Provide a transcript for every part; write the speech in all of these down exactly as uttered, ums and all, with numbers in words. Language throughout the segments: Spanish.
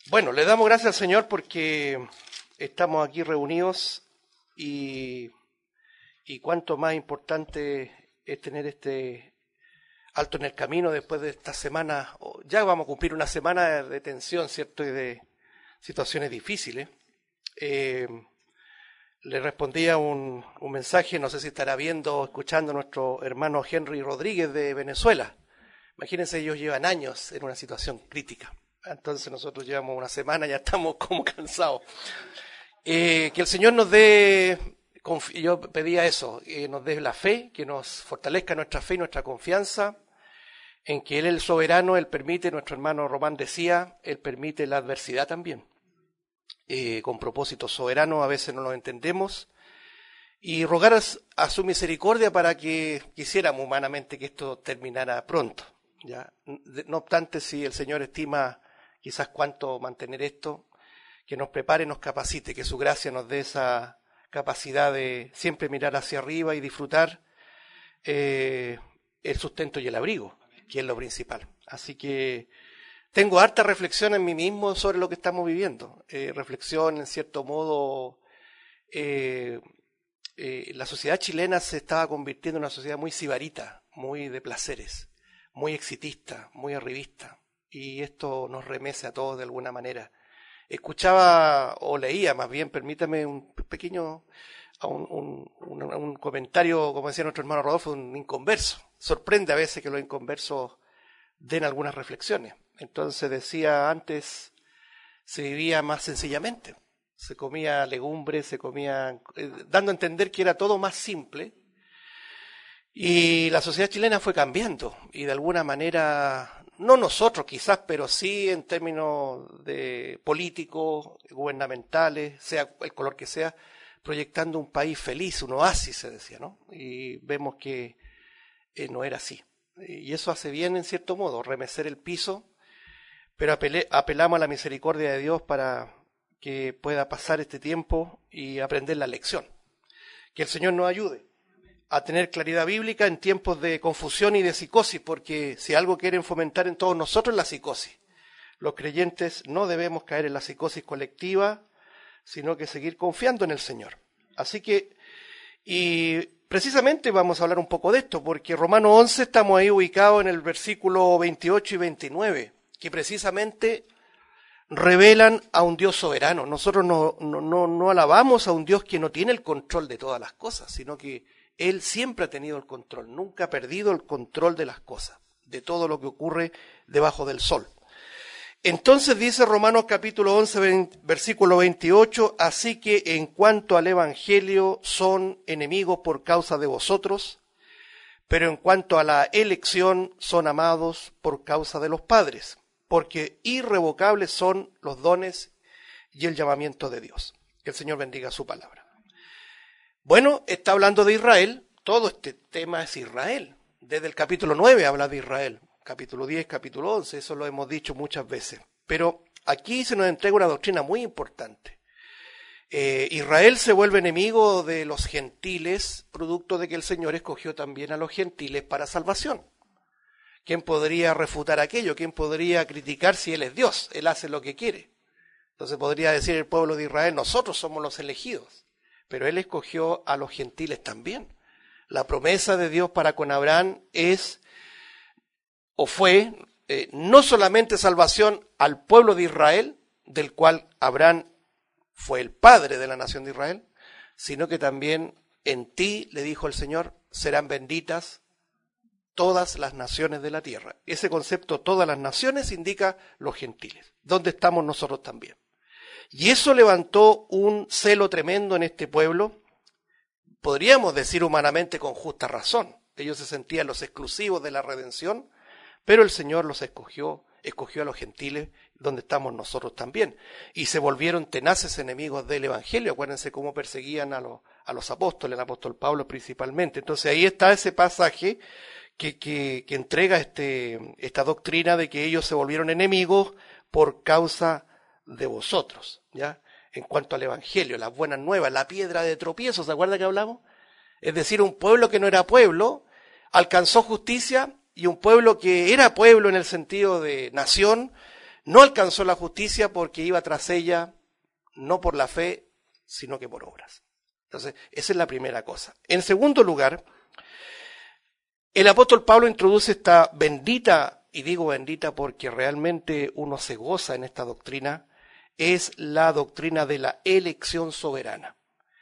Bueno, le damos gracias al Señor porque estamos aquí reunidos y, y cuánto más importante es tener este alto en el camino después de esta semana. Ya vamos a cumplir una semana de tensión, ¿cierto? Y de situaciones difíciles. Eh, le respondía un, un mensaje, no sé si estará viendo o escuchando a nuestro hermano Henry Rodríguez de Venezuela. Imagínense, ellos llevan años en una situación crítica. Entonces nosotros llevamos una semana, ya estamos como cansados. Eh, que el Señor nos dé, yo pedía eso, que nos dé la fe, que nos fortalezca nuestra fe y nuestra confianza en que Él es el soberano, Él permite, nuestro hermano Román decía, Él permite la adversidad también. Eh, con propósitos soberanos, a veces no lo entendemos. Y rogar a, a su misericordia para que quisiéramos humanamente que esto terminara pronto. ¿Ya? No obstante, si el Señor estima quizás cuánto mantener esto, que nos prepare, nos capacite, que su gracia nos dé esa capacidad de siempre mirar hacia arriba y disfrutar eh, el sustento y el abrigo, que es lo principal. Así que tengo harta reflexión en mí mismo sobre lo que estamos viviendo. Eh, reflexión, en cierto modo, eh, eh, la sociedad chilena se estaba convirtiendo en una sociedad muy sibarita, muy de placeres, muy exitista, muy arribista. Y esto nos remece a todos de alguna manera. Escuchaba o leía, más bien, permítame un pequeño un, un, un, un comentario, como decía nuestro hermano Rodolfo, un inconverso. Sorprende a veces que los inconversos den algunas reflexiones. Entonces decía, antes se vivía más sencillamente. Se comía legumbres, se comía, eh, dando a entender que era todo más simple. Y la sociedad chilena fue cambiando y de alguna manera, no nosotros quizás, pero sí en términos de políticos, gubernamentales, sea el color que sea, proyectando un país feliz, un oasis se decía, ¿no? Y vemos que eh, no era así. Y eso hace bien en cierto modo, remecer el piso, pero apelé, apelamos a la misericordia de Dios para que pueda pasar este tiempo y aprender la lección. Que el Señor nos ayude a tener claridad bíblica en tiempos de confusión y de psicosis, porque si algo quieren fomentar en todos nosotros es la psicosis. Los creyentes no debemos caer en la psicosis colectiva, sino que seguir confiando en el Señor. Así que, y precisamente vamos a hablar un poco de esto, porque Romanos once estamos ahí ubicados en el versículo veintiocho y veintinueve, que precisamente revelan a un Dios soberano. Nosotros no, no, no, no alabamos a un Dios que no tiene el control de todas las cosas, sino que Él siempre ha tenido el control, nunca ha perdido el control de las cosas, de todo lo que ocurre debajo del sol. Entonces dice Romanos capítulo once, versículo veintiocho, así que en cuanto al evangelio son enemigos por causa de vosotros, pero en cuanto a la elección son amados por causa de los padres, porque irrevocables son los dones y el llamamiento de Dios. Que el Señor bendiga su palabra. Bueno, está hablando de Israel, todo este tema es Israel. Desde el capítulo nueve habla de Israel, capítulo diez, capítulo once, eso lo hemos dicho muchas veces. Pero aquí se nos entrega una doctrina muy importante. Eh, Israel se vuelve enemigo de los gentiles, producto de que el Señor escogió también a los gentiles para salvación. ¿Quién podría refutar aquello? ¿Quién podría criticar si Él es Dios? Él hace lo que quiere. Entonces podría decir el pueblo de Israel, nosotros somos los elegidos. Pero Él escogió a los gentiles también. La promesa de Dios para con Abraham es, o fue, eh, no solamente salvación al pueblo de Israel, del cual Abraham fue el padre de la nación de Israel, sino que también en ti, le dijo el Señor, serán benditas todas las naciones de la tierra. Ese concepto, todas las naciones, indica los gentiles, donde estamos nosotros también. Y eso levantó un celo tremendo en este pueblo, podríamos decir humanamente con justa razón. Ellos se sentían los exclusivos de la redención, pero el Señor los escogió, escogió a los gentiles, donde estamos nosotros también. Y se volvieron tenaces enemigos del Evangelio. Acuérdense cómo perseguían a los, a los apóstoles, el apóstol Pablo principalmente. Entonces ahí está ese pasaje que, que, que entrega este, esta doctrina de que ellos se volvieron enemigos por causa de vosotros, ¿ya? En cuanto al Evangelio, las buenas nuevas, la piedra de tropiezo, ¿se acuerda que hablamos? Es decir, un pueblo que no era pueblo, alcanzó justicia, y un pueblo que era pueblo en el sentido de nación, no alcanzó la justicia porque iba tras ella no por la fe, sino que por obras. Entonces, esa es la primera cosa. En segundo lugar, el apóstol Pablo introduce esta bendita, y digo bendita porque realmente uno se goza en esta doctrina, es la doctrina de la elección soberana.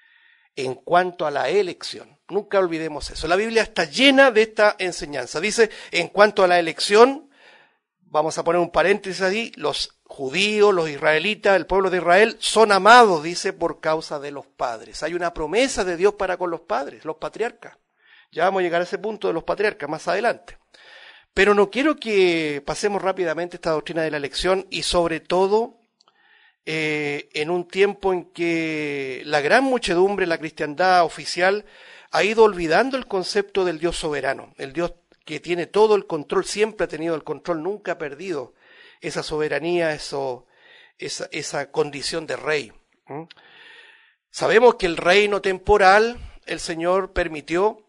En cuanto a la elección, nunca olvidemos eso. La Biblia está llena de esta enseñanza. Dice, en cuanto a la elección, vamos a poner un paréntesis ahí, los judíos, los israelitas, el pueblo de Israel, son amados, dice, por causa de los padres. Hay una promesa de Dios para con los padres, los patriarcas. Ya vamos a llegar a ese punto de los patriarcas más adelante. Pero no quiero que pasemos rápidamente esta doctrina de la elección y sobre todo eh, en un tiempo en que la gran muchedumbre, la cristiandad oficial, ha ido olvidando el concepto del Dios soberano, el Dios que tiene todo el control, siempre ha tenido el control, nunca ha perdido esa soberanía, eso, esa, esa condición de rey. ¿Mm? Sabemos que el reino temporal, el Señor permitió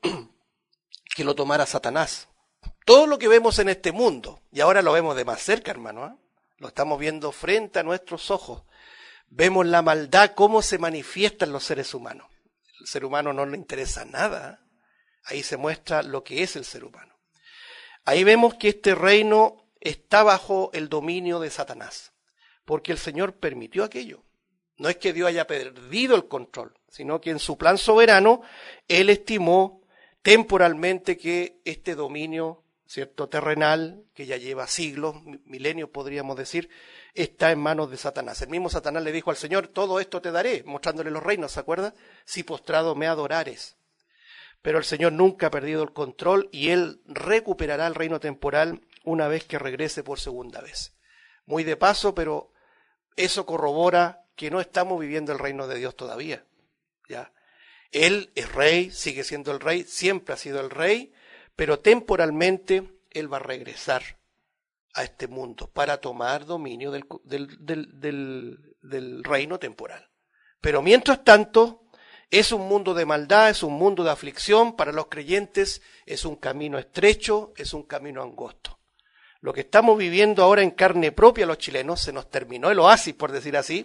que lo tomara Satanás. Todo lo que vemos en este mundo, y ahora lo vemos de más cerca, hermano, ¿eh? Lo estamos viendo frente a nuestros ojos. Vemos la maldad, cómo se manifiesta en los seres humanos. El ser humano no le interesa nada. ¿eh? Ahí se muestra lo que es el ser humano. Ahí vemos que este reino está bajo el dominio de Satanás, porque el Señor permitió aquello. No es que Dios haya perdido el control, sino que en su plan soberano, Él estimó temporalmente que este dominio, cierto, terrenal, que ya lleva siglos, milenios podríamos decir, está en manos de Satanás. El mismo Satanás le dijo al Señor, todo esto te daré, mostrándole los reinos, ¿se acuerda? Si postrado me adorares. Pero el Señor nunca ha perdido el control y Él recuperará el reino temporal una vez que regrese por segunda vez. Muy de paso, pero eso corrobora que no estamos viviendo el reino de Dios todavía. ¿Ya? Él es rey, sigue siendo el rey, siempre ha sido el rey, pero temporalmente Él va a regresar a este mundo para tomar dominio del, del, del, del, del reino temporal. Pero mientras tanto, es un mundo de maldad, es un mundo de aflicción, para los creyentes es un camino estrecho, es un camino angosto. Lo que estamos viviendo ahora en carne propia los chilenos, se nos terminó el oasis, por decir así,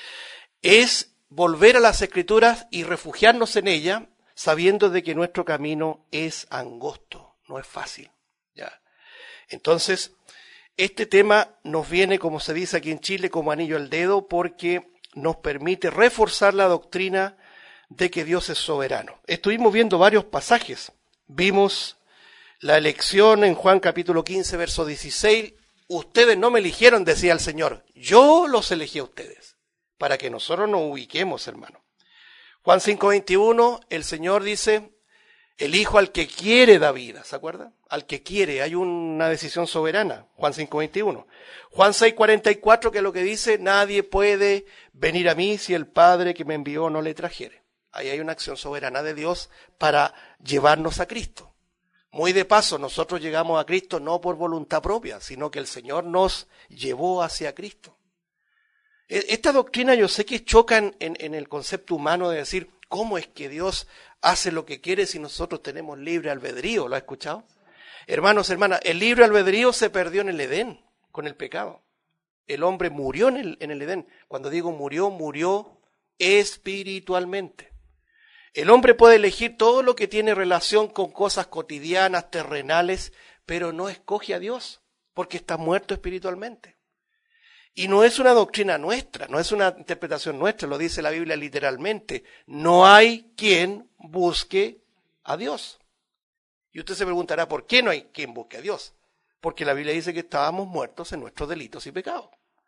es volver a las Escrituras y refugiarnos en ellas, sabiendo de que nuestro camino es angosto, no es fácil. ¿Ya? Entonces, este tema nos viene, como se dice aquí en Chile, como anillo al dedo, porque nos permite reforzar la doctrina de que Dios es soberano. Estuvimos viendo varios pasajes. Vimos la elección en Juan capítulo quince, verso dieciséis. Ustedes no me eligieron, decía el Señor. Yo los elegí a ustedes, para que nosotros nos ubiquemos, hermano. Juan cinco, veintiuno, el Señor dice, elijo al que quiere da vida, ¿se acuerda? Al que quiere, hay una decisión soberana. Juan cinco, veintiuno. Juan seis, cuarenta y cuatro, que es lo que dice, nadie puede venir a mí si el Padre que me envió no le trajere. Ahí hay una acción soberana de Dios para llevarnos a Cristo. Muy de paso, nosotros llegamos a Cristo no por voluntad propia, sino que el Señor nos llevó hacia Cristo. Esta doctrina yo sé que chocan en, en el concepto humano de decir, ¿cómo es que Dios hace lo que quiere si nosotros tenemos libre albedrío? ¿Lo ha escuchado? Hermanos, hermanas, el libre albedrío se perdió en el Edén, con el pecado. El hombre murió en el, en el Edén. Cuando digo murió, murió espiritualmente. El hombre puede elegir todo lo que tiene relación con cosas cotidianas, terrenales, pero no escoge a Dios, porque está muerto espiritualmente. Y no es una doctrina nuestra, no es una interpretación nuestra, lo dice la Biblia literalmente. No hay quien busque a Dios. Y usted se preguntará, ¿por qué no hay quien busque a Dios? Porque la Biblia dice que estábamos muertos en nuestros delitos y pecados.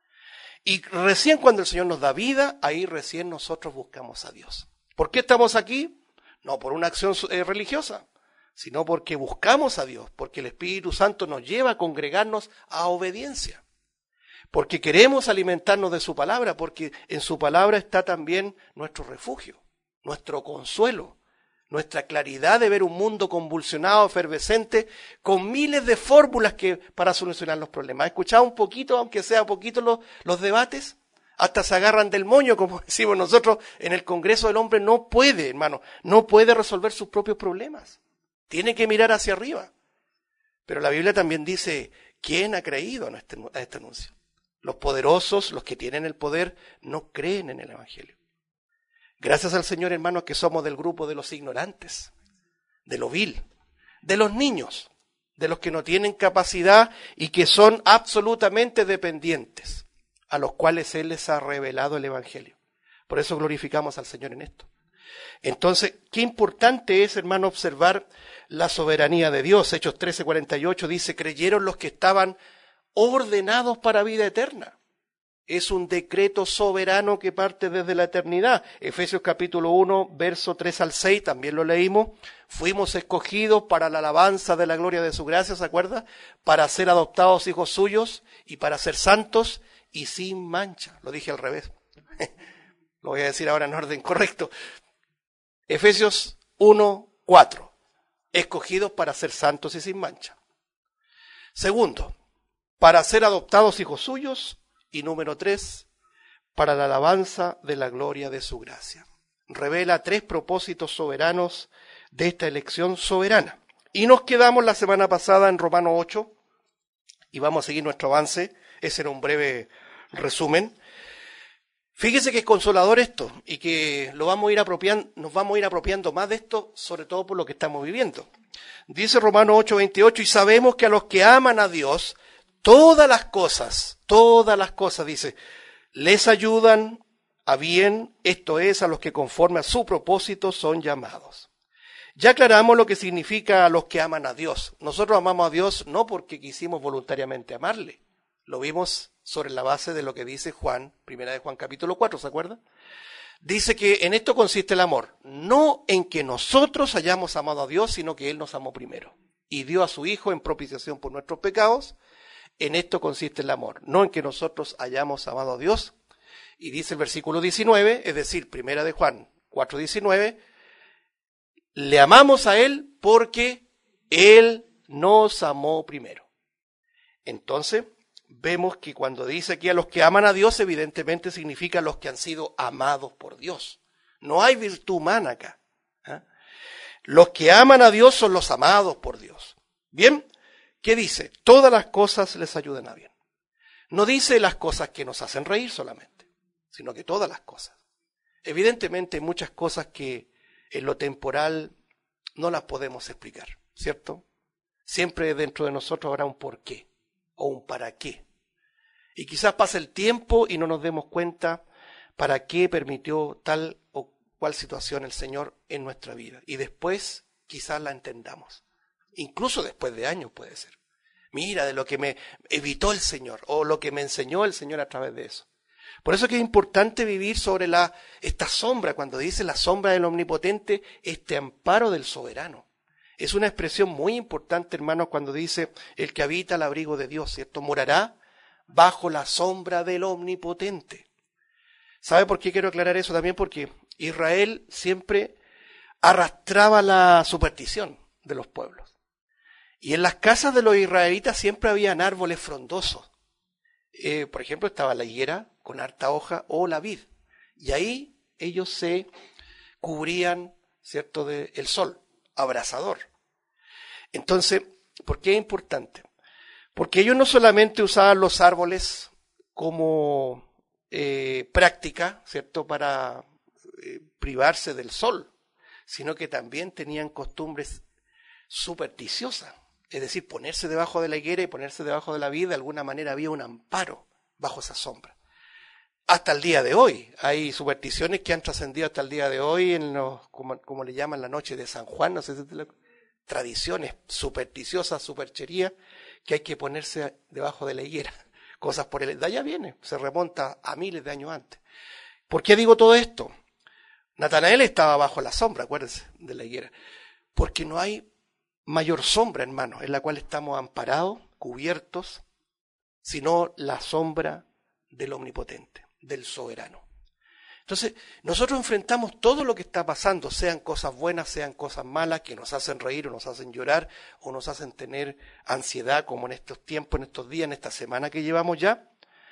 Y recién cuando el Señor nos da vida, ahí recién nosotros buscamos a Dios. ¿Por qué estamos aquí? No por una acción eh, religiosa, sino porque buscamos a Dios, porque el Espíritu Santo nos lleva a congregarnos a obediencia, porque queremos alimentarnos de su palabra, porque en su palabra está también nuestro refugio, nuestro consuelo, nuestra claridad de ver un mundo convulsionado, efervescente, con miles de fórmulas que, para solucionar los problemas. ¿Ha escuchado un poquito, aunque sea poquito, los, los debates? Hasta se agarran del moño, como decimos nosotros, en el Congreso el hombre no puede, hermano, no puede resolver sus propios problemas. Tiene que mirar hacia arriba. Pero la Biblia también dice, ¿quién ha creído a este, a este anuncio? Los poderosos, los que tienen el poder, no creen en el Evangelio. Gracias al Señor, hermanos, que somos del grupo de los ignorantes, de lo vil, de los niños, de los que no tienen capacidad y que son absolutamente dependientes, a los cuales Él les ha revelado el Evangelio. Por eso glorificamos al Señor en esto. Entonces, qué importante es, hermano, observar la soberanía de Dios. Hechos trece, cuarenta y ocho dice, creyeron los que estaban ordenados para vida eterna. Es un decreto soberano que parte desde la eternidad. Efesios capítulo uno, verso tres al seis, también lo leímos. Fuimos escogidos para la alabanza de la gloria de su gracia, ¿se acuerda? Para ser adoptados hijos suyos y para ser santos y sin mancha. Lo dije al revés. Lo voy a decir ahora en orden correcto. Efesios uno, cuatro. Escogidos para ser santos y sin mancha. Segundo, para ser adoptados hijos suyos. Y número tres, para la alabanza de la gloria de su gracia. Revela tres propósitos soberanos de esta elección soberana. Y nos quedamos la semana pasada en Romanos ocho, y vamos a seguir nuestro avance. Ese era un breve resumen. Fíjese que es consolador esto, y que lo vamos a ir apropiando, nos vamos a ir apropiando más de esto, sobre todo por lo que estamos viviendo. Dice Romanos ocho, veintiocho, y sabemos que a los que aman a Dios, todas las cosas, todas las cosas, dice, les ayudan a bien, esto es, a los que conforme a su propósito son llamados. Ya aclaramos lo que significa a los que aman a Dios. Nosotros amamos a Dios no porque quisimos voluntariamente amarle. Lo vimos sobre la base de lo que dice Juan, primera de Juan capítulo cuatro, ¿se acuerda? Dice que en esto consiste el amor, no en que nosotros hayamos amado a Dios, sino que Él nos amó primero y dio a su Hijo en propiciación por nuestros pecados. En esto consiste el amor, no en que nosotros hayamos amado a Dios. Y dice el versículo diecinueve, es decir, primera de Juan cuatro, diecinueve, le amamos a Él porque Él nos amó primero. Entonces, vemos que cuando dice aquí a los que aman a Dios, evidentemente significa a los que han sido amados por Dios. No hay virtud humana acá. ¿eh? Los que aman a Dios son los amados por Dios. Bien. ¿Qué dice? Todas las cosas les ayudan a bien. No dice las cosas que nos hacen reír solamente, sino que todas las cosas. Evidentemente hay muchas cosas que en lo temporal no las podemos explicar, ¿cierto? Siempre dentro de nosotros habrá un por qué o un para qué. Y quizás pase el tiempo y no nos demos cuenta para qué permitió tal o cual situación el Señor en nuestra vida. Y después quizás la entendamos. Incluso después de años puede ser. Mira de lo que me evitó el Señor o lo que me enseñó el Señor a través de eso. Por eso que es importante vivir sobre la, esta sombra, cuando dice la sombra del Omnipotente, este amparo del Soberano. Es una expresión muy importante, hermanos, cuando dice el que habita al abrigo de Dios, ¿cierto? Morará bajo la sombra del Omnipotente. ¿Sabe por qué quiero aclarar eso? También porque Israel siempre arrastraba la superstición de los pueblos. Y en las casas de los israelitas siempre habían árboles frondosos. Eh, por ejemplo, estaba la higuera con harta hoja o la vid. Y ahí ellos se cubrían, ¿cierto?, del sol, abrasador. Entonces, ¿por qué es importante? Porque ellos no solamente usaban los árboles como eh, práctica, ¿cierto?, para eh, privarse del sol, sino que también tenían costumbres supersticiosas. Es decir, ponerse debajo de la higuera y ponerse debajo de la vid, de alguna manera había un amparo bajo esa sombra. Hasta el día de hoy, hay supersticiones que han trascendido hasta el día de hoy, en los, como, como le llaman la noche de San Juan, no sé si te lo, tradiciones supersticiosas, supercherías, que hay que ponerse debajo de la higuera. Cosas por el... De allá viene, se remonta a miles de años antes. ¿Por qué digo todo esto? Natanael estaba bajo la sombra, acuérdense, de la higuera. Porque no hay mayor sombra, hermanos, en la cual estamos amparados, cubiertos, sino la sombra del Omnipotente, del Soberano. Entonces, nosotros enfrentamos todo lo que está pasando, sean cosas buenas, sean cosas malas, que nos hacen reír o nos hacen llorar o nos hacen tener ansiedad, como en estos tiempos, en estos días, en esta semana que llevamos ya.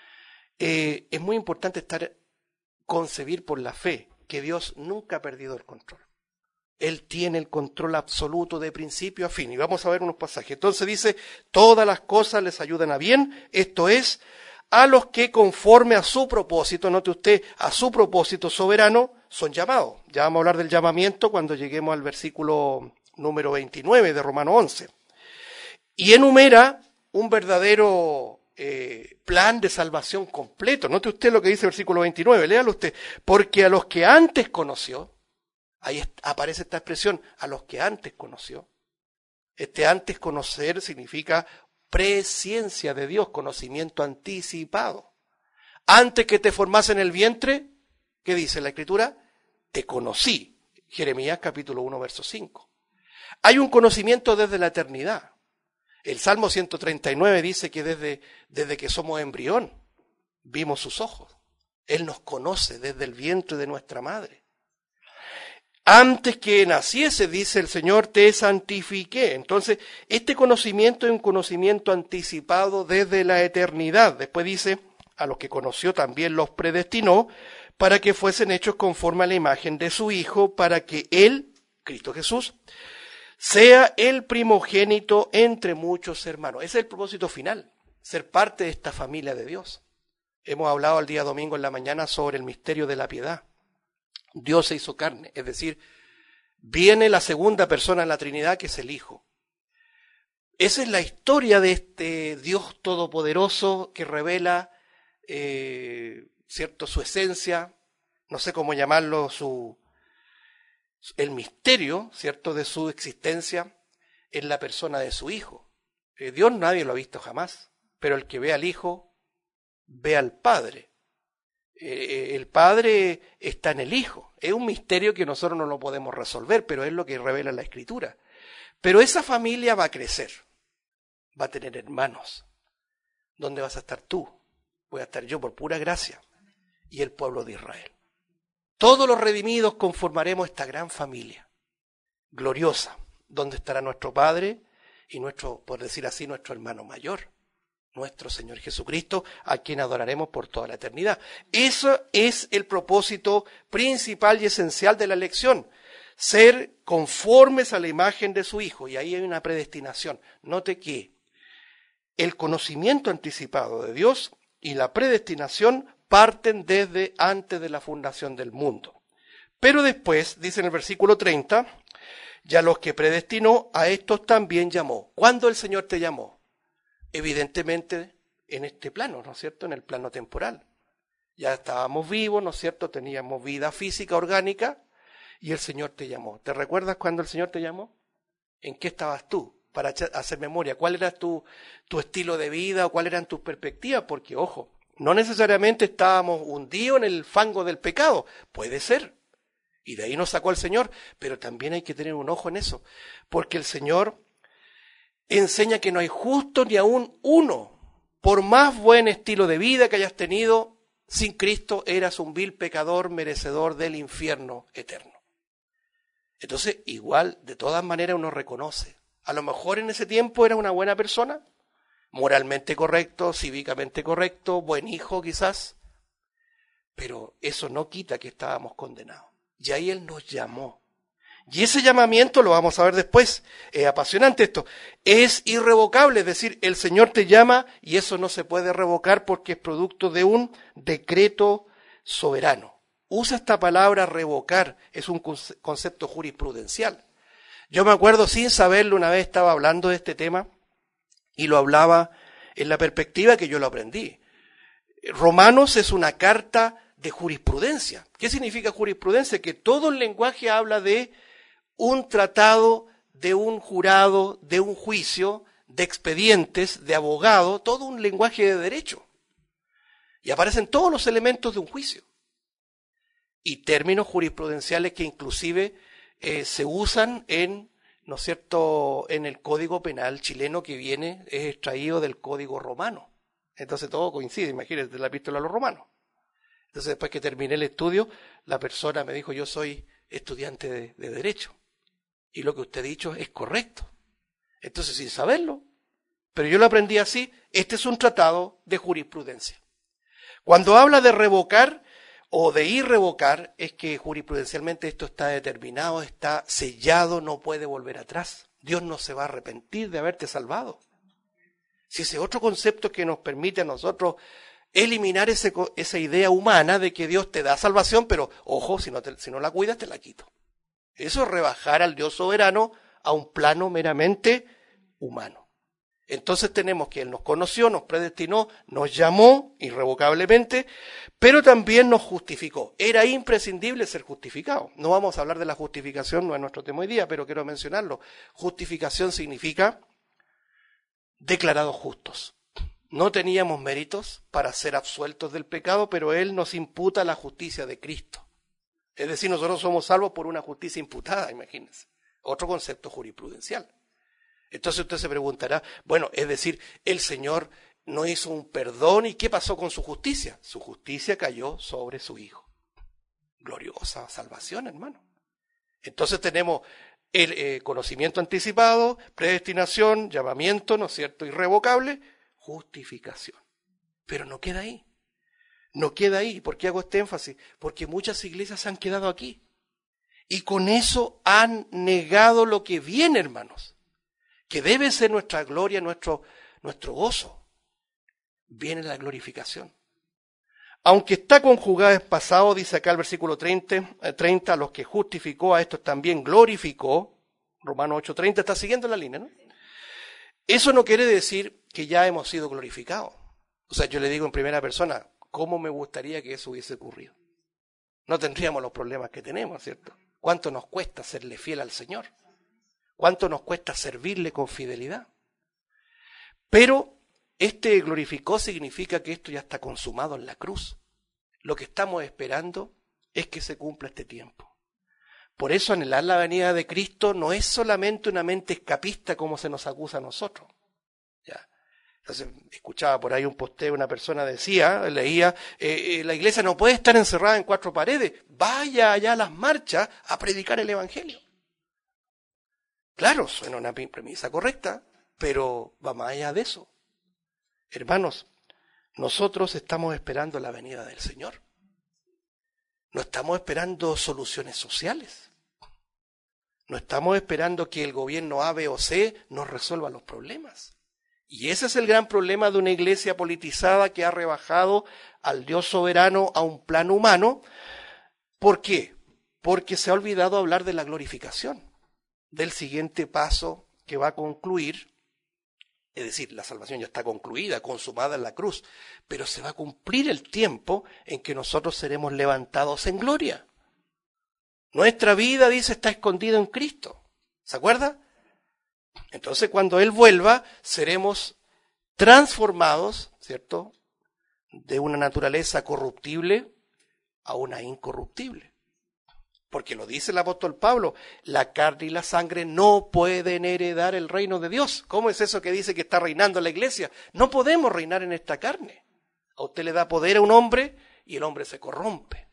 Eh, es muy importante estar, concebir por la fe que Dios nunca ha perdido el control. Él tiene el control absoluto de principio a fin. Y vamos a ver unos pasajes. Entonces dice, todas las cosas les ayudan a bien, esto es, a los que conforme a su propósito, note usted, a su propósito soberano, son llamados. Ya vamos a hablar del llamamiento cuando lleguemos al versículo número veintinueve de Romanos once. Y enumera un verdadero eh, plan de salvación completo. Note usted lo que dice el versículo veintinueve, léalo usted. Porque a los que antes conoció, ahí aparece esta expresión, a los que antes conoció. Este antes conocer significa presciencia de Dios, conocimiento anticipado. Antes que te formase en el vientre, ¿qué dice la Escritura? Te conocí. Jeremías capítulo uno, verso cinco. Hay un conocimiento desde la eternidad. El Salmo ciento treinta y nueve dice que desde, desde que somos embrión, vimos sus ojos. Él nos conoce desde el vientre de nuestra madre. Antes que naciese, dice el Señor, te santifiqué. Entonces, este conocimiento es un conocimiento anticipado desde la eternidad. Después dice, a los que conoció también los predestinó para que fuesen hechos conforme a la imagen de su Hijo, para que Él, Cristo Jesús, sea el primogénito entre muchos hermanos. Ese es el propósito final, ser parte de esta familia de Dios. Hemos hablado el día domingo en la mañana sobre el misterio de la piedad. Dios se hizo carne, es decir, viene la segunda persona en la Trinidad, que es el Hijo. Esa es la historia de este Dios todopoderoso que revela, eh, cierto, su esencia, no sé cómo llamarlo, su, el misterio, cierto, de su existencia en la persona de su Hijo. Eh, Dios nadie lo ha visto jamás, pero el que ve al Hijo, ve al Padre. Eh, el Padre está en el Hijo. Es un misterio que nosotros no lo podemos resolver, pero es lo que revela la Escritura. Pero esa familia va a crecer, va a tener hermanos. ¿Dónde vas a estar tú? Voy a estar yo por pura gracia y el pueblo de Israel. Todos los redimidos conformaremos esta gran familia gloriosa, donde estará nuestro Padre y nuestro, por decir así, nuestro hermano mayor, nuestro Señor Jesucristo, a quien adoraremos por toda la eternidad. Eso es el propósito principal y esencial de la elección, ser conformes a la imagen de su Hijo, y ahí hay una predestinación. Note que el conocimiento anticipado de Dios y la predestinación parten desde antes de la fundación del mundo. Pero después, dice en el versículo treinta, y a los que predestinó, a estos también llamó. ¿Cuándo el Señor te llamó? Evidentemente en este plano, ¿no es cierto? En el plano temporal. Ya estábamos vivos, ¿no es cierto? Teníamos vida física, orgánica, y el Señor te llamó. ¿Te recuerdas cuando el Señor te llamó? ¿En qué estabas tú? Para hacer memoria, ¿cuál era tu, tu estilo de vida o cuáles eran tus perspectivas? Porque, ojo, no necesariamente estábamos hundidos en el fango del pecado. Puede ser. Y de ahí nos sacó el Señor, pero también hay que tener un ojo en eso, porque el Señor enseña que no hay justo ni aún uno. Por más buen estilo de vida que hayas tenido, sin Cristo eras un vil pecador merecedor del infierno eterno. Entonces, igual, de todas maneras uno reconoce. A lo mejor en ese tiempo era una buena persona, moralmente correcto, cívicamente correcto, buen hijo quizás, pero eso no quita que estábamos condenados. Y ahí Él nos llamó. Y ese llamamiento, lo vamos a ver después, es apasionante esto, es irrevocable, es decir, el Señor te llama y eso no se puede revocar porque es producto de un decreto soberano. Usa esta palabra revocar, es un concepto jurisprudencial. Yo me acuerdo, sin saberlo, una vez estaba hablando de este tema y lo hablaba en la perspectiva que yo lo aprendí. Romanos es una carta de jurisprudencia. ¿Qué significa jurisprudencia? Que todo el lenguaje habla de un tratado, de un jurado, de un juicio, de expedientes, de abogado, todo un lenguaje de derecho. Y aparecen todos los elementos de un juicio. Y términos jurisprudenciales que inclusive eh, se usan en, ¿no es cierto?, en el Código Penal chileno que viene, es extraído del Código Romano. Entonces todo coincide, imagínate, la epístola a los romanos. Entonces después que terminé el estudio, la persona me dijo, yo soy estudiante de, de Derecho. Y lo que usted ha dicho es correcto. Entonces, sin saberlo, pero yo lo aprendí así, este es un tratado de jurisprudencia. Cuando habla de revocar o de irrevocar, es que jurisprudencialmente esto está determinado, está sellado, no puede volver atrás. Dios no se va a arrepentir de haberte salvado. Si ese otro concepto que nos permite a nosotros eliminar ese, esa idea humana de que Dios te da salvación, pero ojo, si no, te, si no la cuidas te la quito. Eso es rebajar al Dios soberano a un plano meramente humano. Entonces tenemos que Él nos conoció, nos predestinó, nos llamó irrevocablemente, pero también nos justificó. Era imprescindible ser justificado. No vamos a hablar de la justificación, no es nuestro tema hoy día, pero quiero mencionarlo. Justificación significa declarados justos. No teníamos méritos para ser absueltos del pecado, pero Él nos imputa la justicia de Cristo. Es decir, nosotros somos salvos por una justicia imputada, imagínense. Otro concepto jurisprudencial. Entonces usted se preguntará, bueno, es decir, el Señor no hizo un perdón, ¿y qué pasó con su justicia? Su justicia cayó sobre su Hijo. Gloriosa salvación, hermano. Entonces tenemos el eh, conocimiento anticipado, predestinación, llamamiento, ¿no es cierto?, irrevocable, justificación. Pero no queda ahí. No queda ahí. ¿Por qué hago este énfasis? Porque muchas iglesias se han quedado aquí. Y con eso han negado lo que viene, hermanos. Que debe ser nuestra gloria, nuestro, nuestro gozo. Viene la glorificación. Aunque está conjugada en pasado, dice acá el versículo treinta, treinta, a los que justificó, a estos también glorificó. Romanos ocho treinta, está siguiendo la línea, ¿no? Eso no quiere decir que ya hemos sido glorificados. O sea, yo le digo en primera persona, ¿cómo me gustaría que eso hubiese ocurrido? No tendríamos los problemas que tenemos, ¿cierto? ¿Cuánto nos cuesta serle fiel al Señor? ¿Cuánto nos cuesta servirle con fidelidad? Pero este glorificó significa que esto ya está consumado en la cruz. Lo que estamos esperando es que se cumpla este tiempo. Por eso anhelar la venida de Cristo no es solamente una mente escapista como se nos acusa a nosotros. ¿Ya? Entonces, escuchaba por ahí un posteo, una persona decía, leía, eh, eh, la iglesia no puede estar encerrada en cuatro paredes, vaya allá a las marchas a predicar el evangelio. Claro, suena una premisa correcta, pero va más allá de eso. Hermanos, nosotros estamos esperando la venida del Señor. No estamos esperando soluciones sociales. No estamos esperando que el gobierno A, B o C nos resuelva los problemas. Y ese es el gran problema de una iglesia politizada que ha rebajado al Dios soberano a un plano humano. ¿Por qué? Porque se ha olvidado hablar de la glorificación, del siguiente paso que va a concluir. Es decir, la salvación ya está concluida, consumada en la cruz, pero se va a cumplir el tiempo en que nosotros seremos levantados en gloria. Nuestra vida, dice, está escondida en Cristo. ¿Se acuerda? Entonces, cuando Él vuelva, seremos transformados, ¿cierto?, de una naturaleza corruptible a una incorruptible. Porque lo dice el apóstol Pablo, la carne y la sangre no pueden heredar el reino de Dios. ¿Cómo es eso que dice que está reinando la iglesia? No podemos reinar en esta carne. A usted le da poder a un hombre y el hombre se corrompe.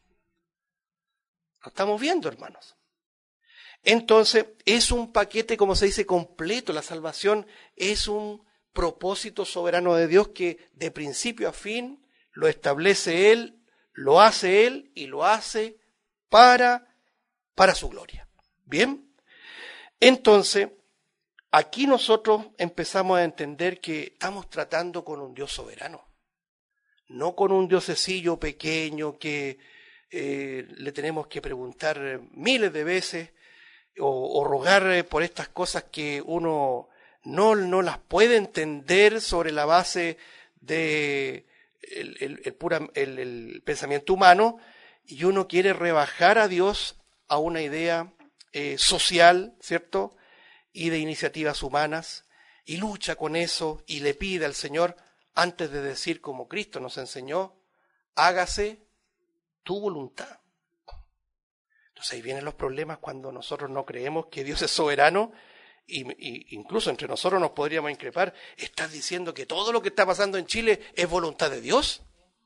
Lo estamos viendo, hermanos. Entonces, es un paquete, como se dice, completo. La salvación es un propósito soberano de Dios que de principio a fin lo establece Él, lo hace Él y lo hace para para su gloria. Bien, entonces, aquí nosotros empezamos a entender que estamos tratando con un Dios soberano, no con un diosecillo pequeño que eh, le tenemos que preguntar miles de veces o, o rogar por estas cosas que uno no, no las puede entender sobre la base de el, el, el, pura, el, el pensamiento humano, y uno quiere rebajar a Dios a una idea eh, social, ¿cierto?, y de iniciativas humanas, y lucha con eso y le pide al Señor, antes de decir como Cristo nos enseñó, hágase tu voluntad. Entonces ahí vienen los problemas cuando nosotros no creemos que Dios es soberano, y, y incluso entre nosotros nos podríamos increpar, ¿estás diciendo que todo lo que está pasando en Chile es voluntad de Dios?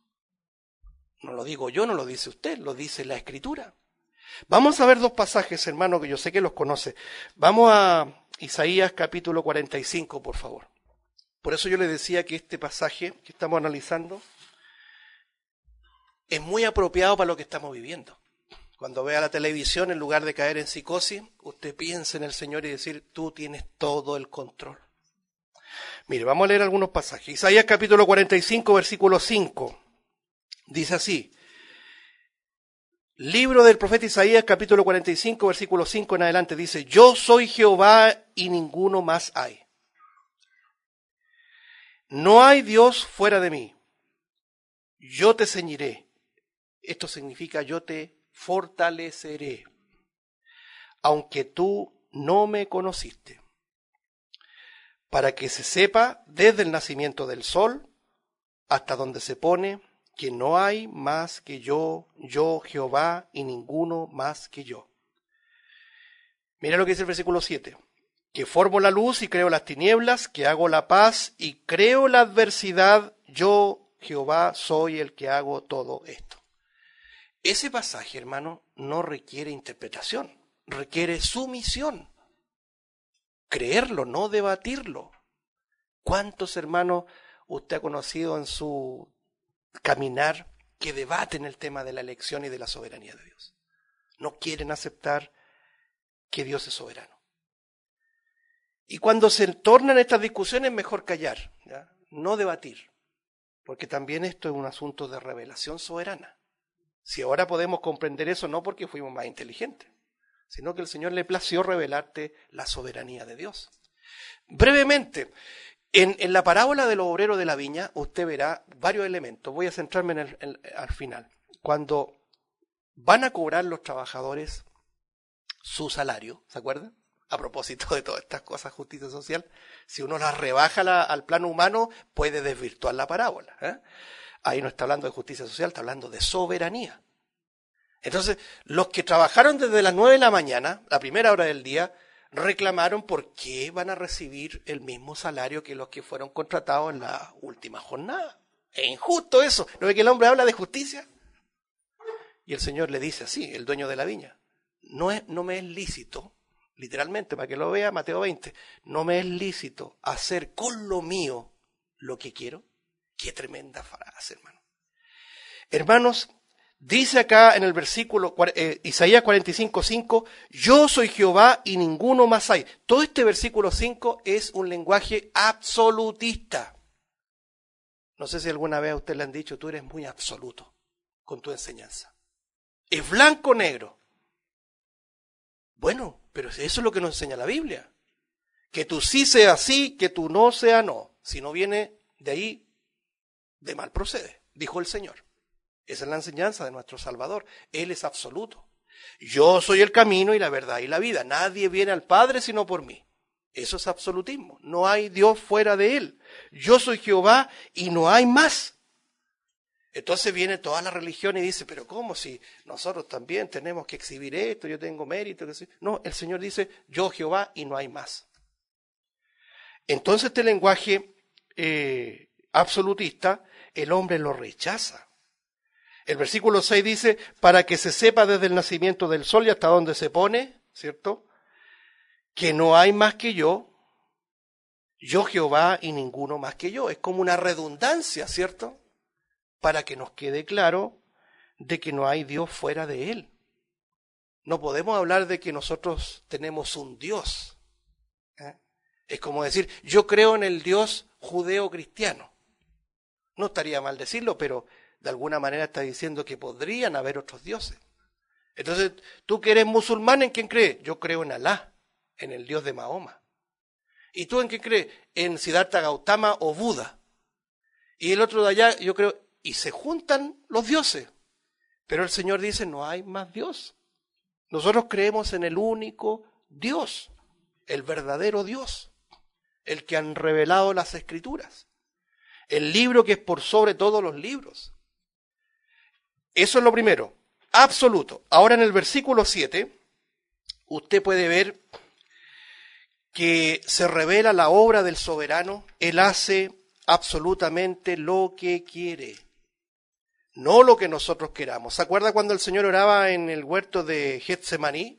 No lo digo yo, no lo dice usted, lo dice la Escritura. Vamos a ver dos pasajes, hermano, que yo sé que los conoce. Vamos a Isaías capítulo cuarenta y cinco, por favor. Por eso yo le decía que este pasaje que estamos analizando es muy apropiado para lo que estamos viviendo. Cuando vea la televisión, en lugar de caer en psicosis, usted piense en el Señor y decir, tú tienes todo el control. Mire, vamos a leer algunos pasajes. Isaías capítulo cuarenta y cinco, versículo cinco. Dice así, libro del profeta Isaías, capítulo cuarenta y cinco, versículo cinco en adelante, dice, yo soy Jehová y ninguno más hay. No hay Dios fuera de mí. Yo te ceñiré. Esto significa yo te fortaleceré, aunque tú no me conociste, para que se sepa desde el nacimiento del sol hasta donde se pone que no hay más que yo, yo Jehová y ninguno más que yo. Mira lo que dice el versículo siete, que formo la luz y creo las tinieblas, que hago la paz y creo la adversidad, yo Jehová soy el que hago todo esto. Ese pasaje, hermano, no requiere interpretación, requiere sumisión. Creerlo, no debatirlo. ¿Cuántos hermanos usted ha conocido en su caminar que debaten el tema de la elección y de la soberanía de Dios? No quieren aceptar que Dios es soberano. Y cuando se tornan estas discusiones, mejor callar, ¿ya? No debatir, porque también esto es un asunto de revelación soberana. Si ahora podemos comprender eso, no porque fuimos más inteligentes, sino que el Señor le plació revelarte la soberanía de Dios. Brevemente, en, en la parábola de los obreros de la viña, usted verá varios elementos. Voy a centrarme en el, en, al final. Cuando van a cobrar los trabajadores su salario, ¿se acuerdan? A propósito de todas estas cosas, justicia social, si uno las rebaja la, al plano humano, puede desvirtuar la parábola, ¿eh? Ahí no está hablando de justicia social, está hablando de soberanía. Entonces, los que trabajaron desde las nueve de la mañana, la primera hora del día, reclamaron por qué van a recibir el mismo salario que los que fueron contratados en la última jornada. Es injusto eso. ¿No ve que el hombre habla de justicia? Y el Señor le dice así, el dueño de la viña, no, es, no me es lícito, literalmente, para que lo vea, Mateo veinte, no me es lícito hacer con lo mío lo que quiero. Qué tremenda frase, hermano. Hermanos, dice acá en el versículo eh, Isaías cuarenta y cinco, cinco, yo soy Jehová y ninguno más hay. Todo este versículo cinco es un lenguaje absolutista. No sé si alguna vez a usted le han dicho, tú eres muy absoluto con tu enseñanza. Es blanco o negro. Bueno, pero eso es lo que nos enseña la Biblia. Que tú sí sea sí, que tú no sea no. Si no viene de ahí, de mal procede, dijo el Señor. Esa es la enseñanza de nuestro Salvador. Él es absoluto. Yo soy el camino y la verdad y la vida. Nadie viene al Padre sino por mí. Eso es absolutismo. No hay Dios fuera de Él. Yo soy Jehová y no hay más. Entonces viene toda la religión y dice, pero ¿cómo si nosotros también tenemos que exhibir esto? Yo tengo mérito. Que sí. No, el Señor dice, yo Jehová y no hay más. Entonces este lenguaje eh, absolutista, el hombre lo rechaza. El versículo seis dice, para que se sepa desde el nacimiento del sol y hasta donde se pone, ¿cierto? Que no hay más que yo, yo Jehová y ninguno más que yo. Es como una redundancia, ¿cierto? Para que nos quede claro de que no hay Dios fuera de Él. No podemos hablar de que nosotros tenemos un Dios. ¿eh? Es como decir, yo creo en el Dios judeo-cristiano. No estaría mal decirlo, pero de alguna manera está diciendo que podrían haber otros dioses. Entonces, tú que eres musulmán, ¿en quién crees? Yo creo en Alá, en el Dios de Mahoma. ¿Y tú en qué crees? En Siddhartha Gautama o Buda. Y el otro de allá, yo creo, y se juntan los dioses. Pero el Señor dice, no hay más Dios. Nosotros creemos en el único Dios, el verdadero Dios, el que han revelado las Escrituras. El libro que es por sobre todos los libros. Eso es lo primero, absoluto. Ahora en el versículo siete, usted puede ver que se revela la obra del soberano. Él hace absolutamente lo que quiere, no lo que nosotros queramos. ¿Se acuerda cuando el Señor oraba en el huerto de Getsemaní?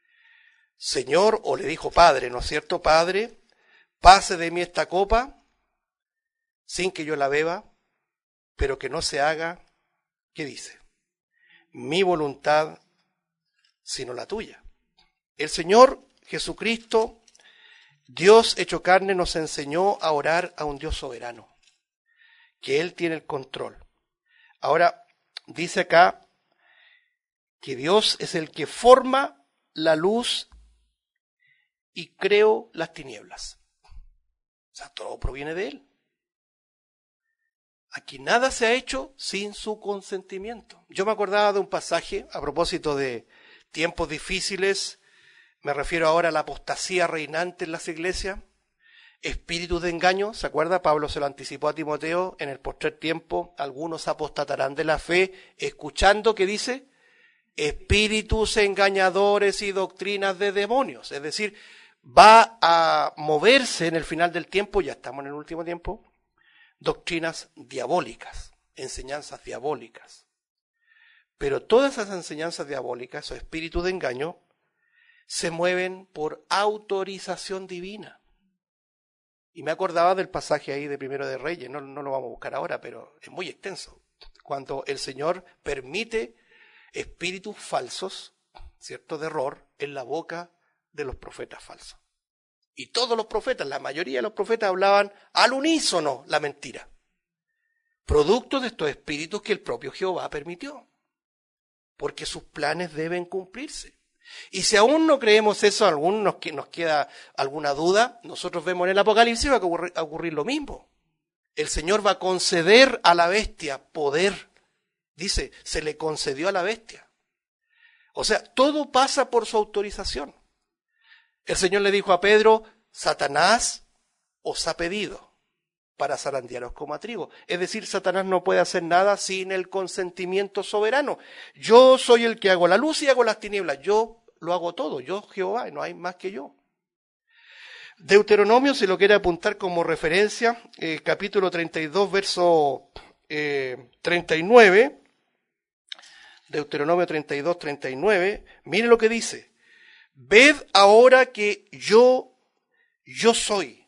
Señor, o le dijo Padre, ¿no es cierto? Padre, pase de mí esta copa, sin que yo la beba, pero que no se haga, ¿qué dice? Mi voluntad, sino la tuya. El Señor Jesucristo, Dios hecho carne, nos enseñó a orar a un Dios soberano, que Él tiene el control. Ahora, dice acá que Dios es el que forma la luz y creó las tinieblas. O sea, todo proviene de Él. Aquí nada se ha hecho sin su consentimiento. Yo me acordaba de un pasaje a propósito de tiempos difíciles, me refiero ahora a la apostasía reinante en las iglesias, espíritus de engaño, ¿se acuerda? Pablo se lo anticipó a Timoteo, en el postrer tiempo algunos apostatarán de la fe, escuchando, ¿qué dice? Espíritus engañadores y doctrinas de demonios. Es decir, va a moverse en el final del tiempo, ya estamos en el último tiempo, doctrinas diabólicas, enseñanzas diabólicas. Pero todas esas enseñanzas diabólicas o espíritus de engaño se mueven por autorización divina. Y me acordaba del pasaje ahí de Primero de Reyes, no, no lo vamos a buscar ahora, pero es muy extenso. Cuando el Señor permite espíritus falsos, ¿cierto?, de error, en la boca de los profetas falsos. Y todos los profetas, la mayoría de los profetas hablaban al unísono la mentira. Producto de estos espíritus que el propio Jehová permitió. Porque sus planes deben cumplirse. Y si aún no creemos eso, aún nos, nos queda alguna duda, nosotros vemos en el Apocalipsis va a ocurrir, a ocurrir lo mismo. El Señor va a conceder a la bestia poder. Dice, se le concedió a la bestia. O sea, todo pasa por su autorización. El Señor le dijo a Pedro, Satanás os ha pedido para zarandearos como a trigo. Es decir, Satanás no puede hacer nada sin el consentimiento soberano. Yo soy el que hago la luz y hago las tinieblas. Yo lo hago todo. Yo, Jehová, y no hay más que yo. Deuteronomio, si lo quiere apuntar como referencia, eh, capítulo treinta y dos, verso eh, treinta y nueve. Deuteronomio treinta y dos, treinta y nueve. Mire lo que dice. Ved ahora que yo, yo soy,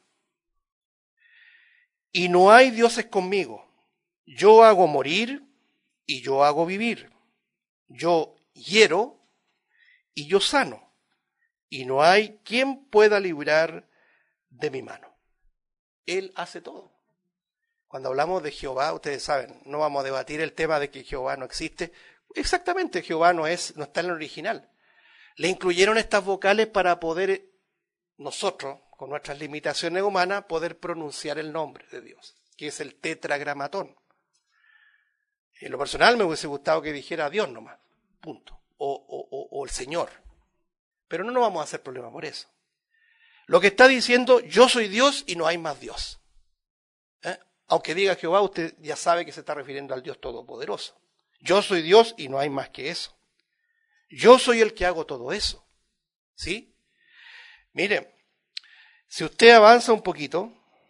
y no hay dioses conmigo. Yo hago morir y yo hago vivir. Yo hiero y yo sano, y no hay quien pueda librar de mi mano. Él hace todo. Cuando hablamos de Jehová, ustedes saben, no vamos a debatir el tema de que Jehová no existe. Exactamente, Jehová no es, no está en el original. Le incluyeron estas vocales para poder nosotros, con nuestras limitaciones humanas, poder pronunciar el nombre de Dios, que es el tetragramatón. En lo personal me hubiese gustado que dijera Dios nomás, punto, o, o, o, o el Señor. Pero no nos vamos a hacer problema por eso. Lo que está diciendo, yo soy Dios y no hay más Dios. ¿Eh? Aunque diga Jehová, usted ya sabe que se está refiriendo al Dios Todopoderoso. Yo soy Dios y no hay más que eso. Yo soy el que hago todo eso. ¿Sí? Mire, si usted avanza un poquito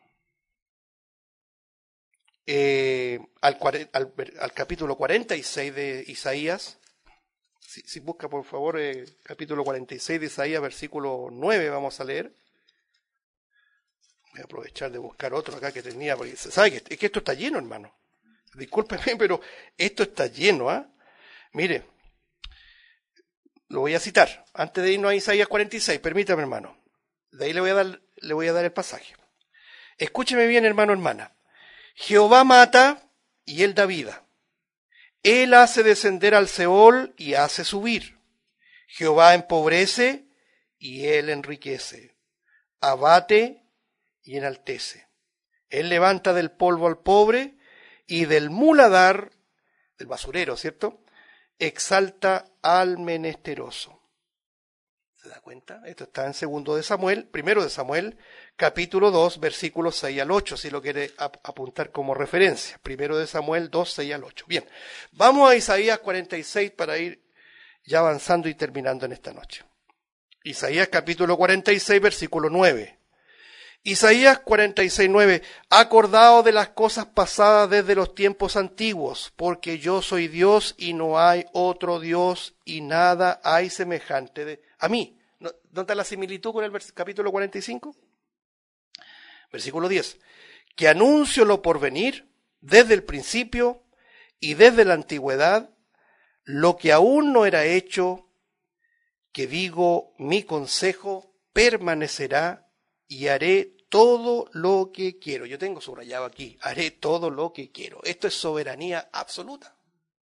eh, al, al, al capítulo cuarenta y seis de Isaías, si, si busca por favor eh, capítulo cuarenta y seis de Isaías, versículo nueve, vamos a leer. Voy a aprovechar de buscar otro acá que tenía, porque se sabe que, es que esto está lleno, hermano. Discúlpeme, pero esto está lleno, ¿ah? ¿eh? Mire, lo voy a citar, antes de irnos a Isaías cuarenta y seis, permítame, hermano. De ahí le voy a dar, le voy a dar el pasaje. Escúcheme bien, hermano, hermana. Jehová mata y él da vida. Él hace descender al Seol y hace subir. Jehová empobrece y él enriquece. Abate y enaltece. Él levanta del polvo al pobre y del muladar, del basurero, ¿cierto?, exalta al menesteroso. ¿Se da cuenta? Esto está en segundo de Samuel, primero de Samuel, capítulo dos, versículos seis al ocho, si lo quiere ap- apuntar como referencia. Primero de Samuel dos, seis al ocho. Bien, vamos a Isaías cuarenta y seis para ir ya avanzando y terminando en esta noche. Isaías capítulo cuarenta y seis, versículo nueve. Isaías cuarenta y seis, nueve. Acordado de las cosas pasadas desde los tiempos antiguos, porque yo soy Dios y no hay otro Dios y nada hay semejante de, a mí. ¿Dónde está la similitud con el vers- capítulo cuarenta y cinco? Versículo diez. Que anuncio lo por venir desde el principio y desde la antigüedad, lo que aún no era hecho, que digo, mi consejo permanecerá y haré todo lo que quiero. Yo tengo subrayado aquí, haré todo lo que quiero. Esto es soberanía absoluta.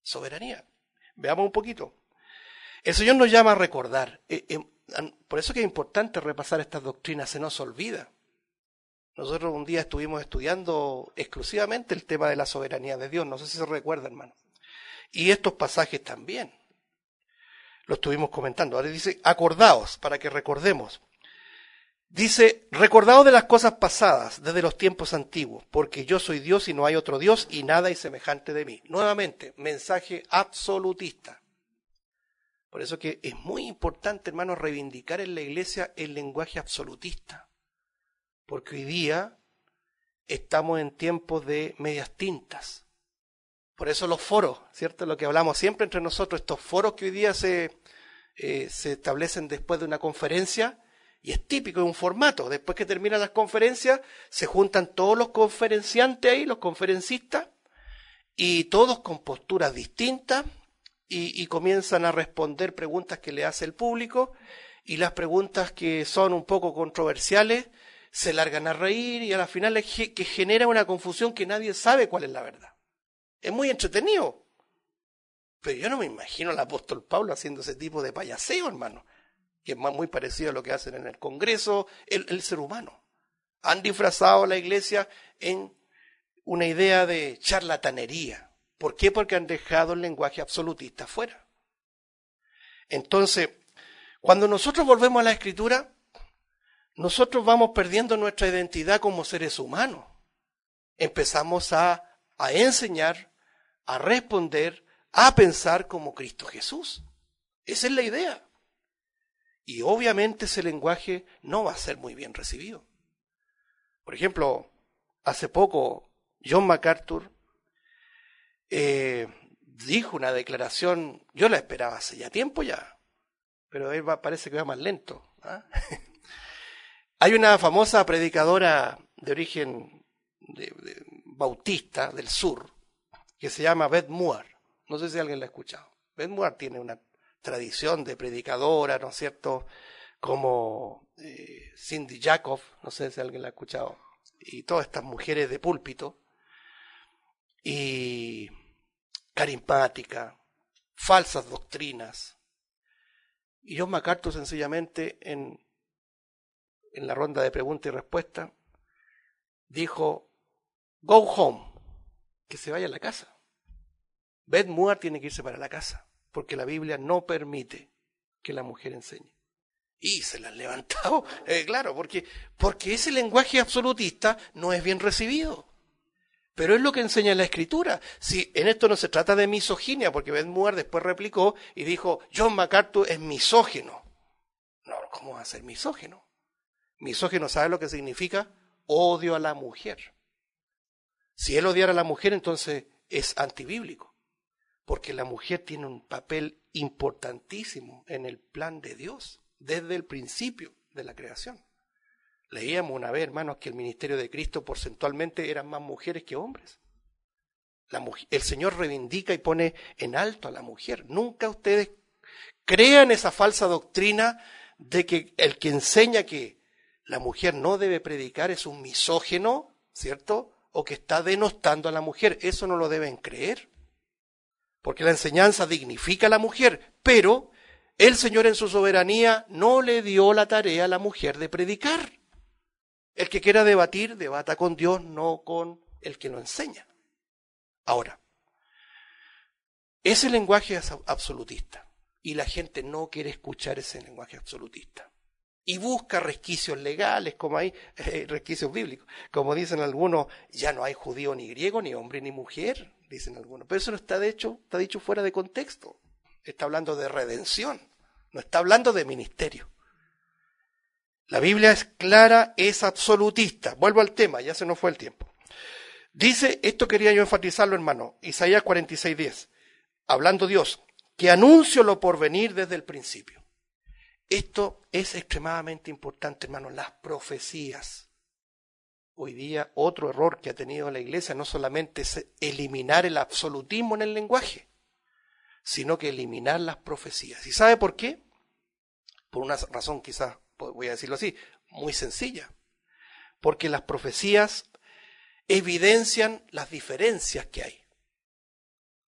soberanía. Veamos un poquito. El Señor nos llama a recordar. Eh, eh, por eso que es importante repasar estas doctrinas, se nos olvida. Nosotros un día estuvimos estudiando exclusivamente el tema de la soberanía de Dios, no sé si se recuerda, hermano. Y estos pasajes también lo estuvimos comentando. Ahora dice, acordaos, para que recordemos. Dice, recordaos de las cosas pasadas desde los tiempos antiguos, porque yo soy Dios y no hay otro Dios y nada es semejante de mí. Nuevamente, mensaje absolutista. Por eso que es muy importante, hermanos, reivindicar en la iglesia el lenguaje absolutista. Porque hoy día estamos en tiempos de medias tintas. Por eso los foros, ¿cierto? Lo que hablamos siempre entre nosotros, estos foros que hoy día se, eh, se establecen después de una conferencia, y es típico de un formato. Después que terminan las conferencias, se juntan todos los conferenciantes ahí, los conferencistas, y todos con posturas distintas, y, y comienzan a responder preguntas que le hace el público, y las preguntas que son un poco controversiales, se largan a reír, y a la final es que genera una confusión que nadie sabe cuál es la verdad. Es muy entretenido. Pero yo no me imagino al apóstol Pablo haciendo ese tipo de payaseo, hermano, que es muy parecido a lo que hacen en el Congreso, el, el ser humano. Han disfrazado a la iglesia en una idea de charlatanería. ¿Por qué? Porque han dejado el lenguaje absolutista fuera. Entonces, cuando nosotros volvemos a la Escritura, nosotros vamos perdiendo nuestra identidad como seres humanos. Empezamos a, a enseñar, a responder, a pensar como Cristo Jesús. Esa es la idea. Y obviamente ese lenguaje no va a ser muy bien recibido. Por ejemplo, hace poco John MacArthur eh, dijo una declaración, yo la esperaba hace ya tiempo ya, pero él va, parece que va más lento. ¿Ah? Hay una famosa predicadora de origen de, de, bautista del sur que se llama Beth Moore. No sé si alguien la ha escuchado. Beth Moore tiene una tradición de predicadora, ¿no es cierto? Como eh, Cindy Jacobs, no sé si alguien la ha escuchado, y todas estas mujeres de púlpito, y carismática, falsas doctrinas. Y John MacArthur sencillamente en, en la ronda de preguntas y respuestas dijo, go home, que se vaya a la casa. Beth Moore tiene que irse para la casa, porque la Biblia no permite que la mujer enseñe. Y se la han levantado, eh, claro, porque, porque ese lenguaje absolutista no es bien recibido. Pero es lo que enseña la Escritura. Si en esto no se trata de misoginia, porque Beth Moore después replicó y dijo, John MacArthur es misógino. No, ¿cómo va a ser misógino? Misógino, ¿sabe lo que significa? Odio a la mujer. Si él odiara a la mujer, entonces es antibíblico. Porque la mujer tiene un papel importantísimo en el plan de Dios, desde el principio de la creación. Leíamos una vez, hermanos, que el ministerio de Cristo porcentualmente eran más mujeres que hombres. La mujer, el Señor reivindica y pone en alto a la mujer. Nunca ustedes crean esa falsa doctrina de que el que enseña que la mujer no debe predicar es un misógino, ¿cierto? O que está denostando a la mujer. Eso no lo deben creer. Porque la enseñanza dignifica a la mujer, pero el Señor en su soberanía no le dio la tarea a la mujer de predicar. El que quiera debatir, debata con Dios, no con el que lo enseña. Ahora, ese lenguaje es absolutista y la gente no quiere escuchar ese lenguaje absolutista. Y busca resquicios legales, como hay eh, resquicios bíblicos. Como dicen algunos, ya no hay judío ni griego, ni hombre ni mujer, dicen algunos. Pero eso no está, de hecho, está dicho fuera de contexto. Está hablando de redención, no está hablando de ministerio. La Biblia es clara, es absolutista. Vuelvo al tema, ya se nos fue el tiempo. Dice, esto quería yo enfatizarlo, hermano, Isaías cuarenta y seis diez, hablando Dios, que anuncio lo por venir desde el principio. Esto es extremadamente importante, hermano, las profecías. Hoy día otro error que ha tenido la iglesia no solamente es eliminar el absolutismo en el lenguaje, sino que eliminar las profecías. ¿Y sabe por qué? Por una razón quizás, voy a decirlo así, muy sencilla. Porque las profecías evidencian las diferencias que hay.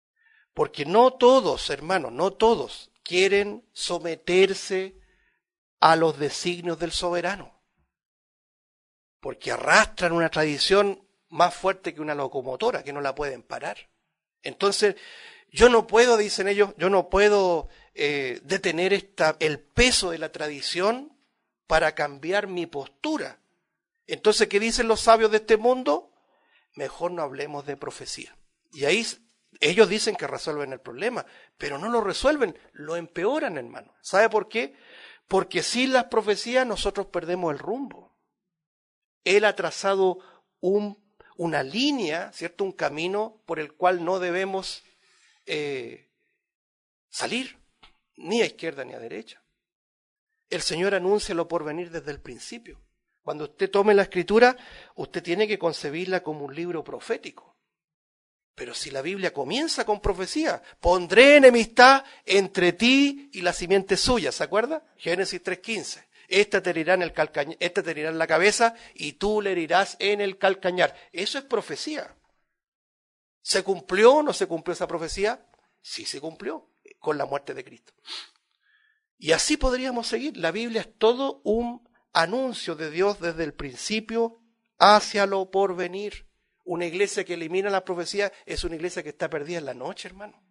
Porque no todos, hermanos, no todos quieren someterse a los designios del soberano. Porque arrastran una tradición más fuerte que una locomotora, que no la pueden parar. Entonces, yo no puedo, dicen ellos, yo no puedo eh, detener esta, el peso de la tradición para cambiar mi postura. Entonces, ¿qué dicen los sabios de este mundo? Mejor no hablemos de profecía. Y ahí ellos dicen que resuelven el problema, pero no lo resuelven, lo empeoran, hermano. ¿Sabe por qué? Porque sin las profecías nosotros perdemos el rumbo. Él ha trazado un, una línea, ¿cierto? Un camino por el cual no debemos eh, salir, ni a izquierda ni a derecha. El Señor anuncia lo por venir desde el principio. Cuando usted tome la Escritura, usted tiene que concebirla como un libro profético. Pero si la Biblia comienza con profecía, pondré enemistad entre ti y la simiente suya, ¿se acuerda? Génesis tres quince. Esta te herirá en el calcañar, esta te herirá en la cabeza y tú le herirás en el calcañar. Eso es profecía. ¿Se cumplió o no se cumplió esa profecía? Sí se cumplió con la muerte de Cristo. Y así podríamos seguir. La Biblia es todo un anuncio de Dios desde el principio hacia lo porvenir. Una iglesia que elimina la profecía es una iglesia que está perdida en la noche, hermano.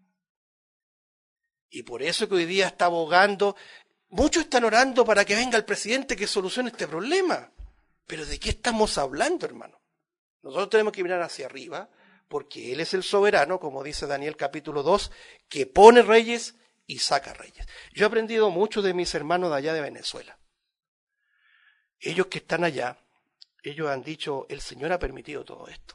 Y por eso que hoy día está abogando, muchos están orando para que venga el presidente que solucione este problema. Pero ¿de qué estamos hablando, hermano? Nosotros tenemos que mirar hacia arriba, porque Él es el soberano, como dice Daniel capítulo dos, que pone reyes y saca reyes. Yo he aprendido mucho de mis hermanos de allá de Venezuela. Ellos que están allá, ellos han dicho, el Señor ha permitido todo esto.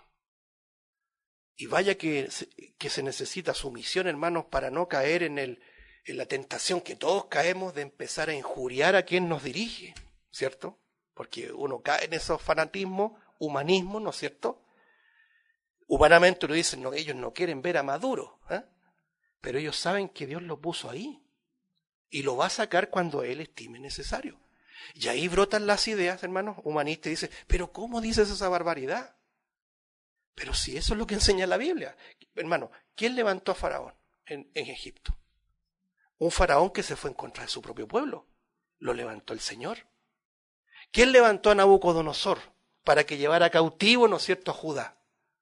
Y vaya que, que se necesita sumisión, hermanos, para no caer en, el, en la tentación que todos caemos de empezar a injuriar a quien nos dirige, ¿cierto? Porque uno cae en esos fanatismos, humanismo, ¿no es cierto? Humanamente uno dice, no, ellos no quieren ver a Maduro, ¿eh? Pero ellos saben que Dios lo puso ahí y lo va a sacar cuando Él estime necesario. Y ahí brotan las ideas, hermanos, humanistas, y dicen, pero ¿cómo dices esa barbaridad? Pero si eso es lo que enseña la Biblia. Hermano, ¿quién levantó a Faraón en, en Egipto? Un faraón que se fue en contra de su propio pueblo. Lo levantó el Señor. ¿Quién levantó a Nabucodonosor para que llevara cautivo, ¿no es cierto?, a Judá?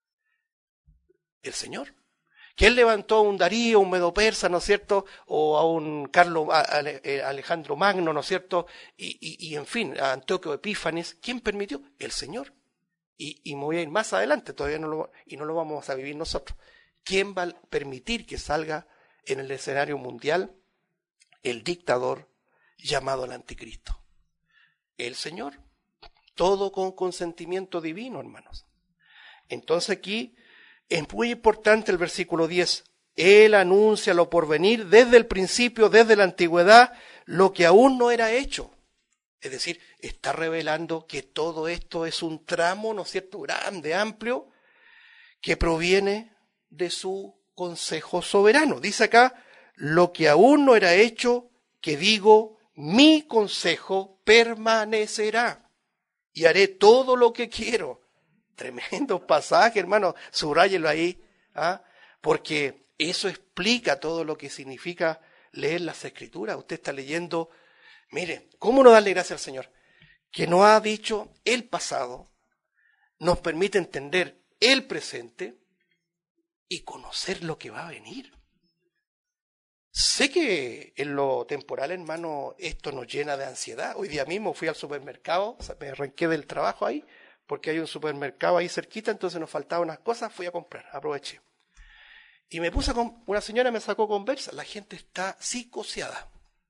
El Señor. ¿Quién levantó a un Darío, un Medo Persa, ¿no es cierto?, o a un Carlos a Alejandro Magno, ¿no es cierto?, y, y, y en fin, a Antíoco Epífanes. ¿Quién permitió? El Señor. Y, y me voy a ir más adelante, todavía no lo, y no lo vamos a vivir nosotros. ¿Quién va a permitir que salga en el escenario mundial el dictador llamado el anticristo? El Señor. Todo con consentimiento divino, hermanos. Entonces aquí es muy importante el versículo diez. Él anuncia lo por venir desde el principio, desde la antigüedad, lo que aún no era hecho. Es decir, está revelando que todo esto es un tramo, ¿no es cierto?, grande, amplio, que proviene de su consejo soberano. Dice acá, lo que aún no era hecho, que digo, mi consejo permanecerá y haré todo lo que quiero. Tremendo pasaje, hermano, subráyelo ahí, ¿ah? Porque eso explica todo lo que significa leer las Escrituras. Usted está leyendo. Mire, ¿cómo no darle gracias al Señor? Que nos ha dicho el pasado, nos permite entender el presente y conocer lo que va a venir. Sé que en lo temporal, hermano, esto nos llena de ansiedad. Hoy día mismo fui al supermercado, o sea, me arranqué del trabajo ahí, porque hay un supermercado ahí cerquita, entonces nos faltaban unas cosas, fui a comprar, aproveché. Y me puse con, una señora me sacó conversa, la gente está psicoseada.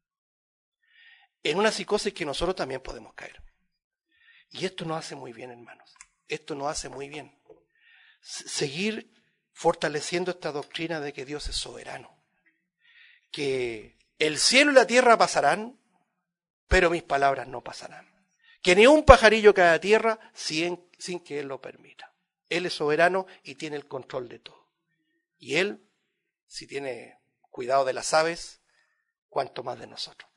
En una psicosis que nosotros también podemos caer. Y esto nos hace muy bien, hermanos. Esto nos hace muy bien. S- seguir fortaleciendo esta doctrina de que Dios es soberano. Que el cielo y la tierra pasarán, pero mis palabras no pasarán. Que ni un pajarillo cae a tierra sin, sin que Él lo permita. Él es soberano y tiene el control de todo. Y Él, si tiene cuidado de las aves, cuanto más de nosotros.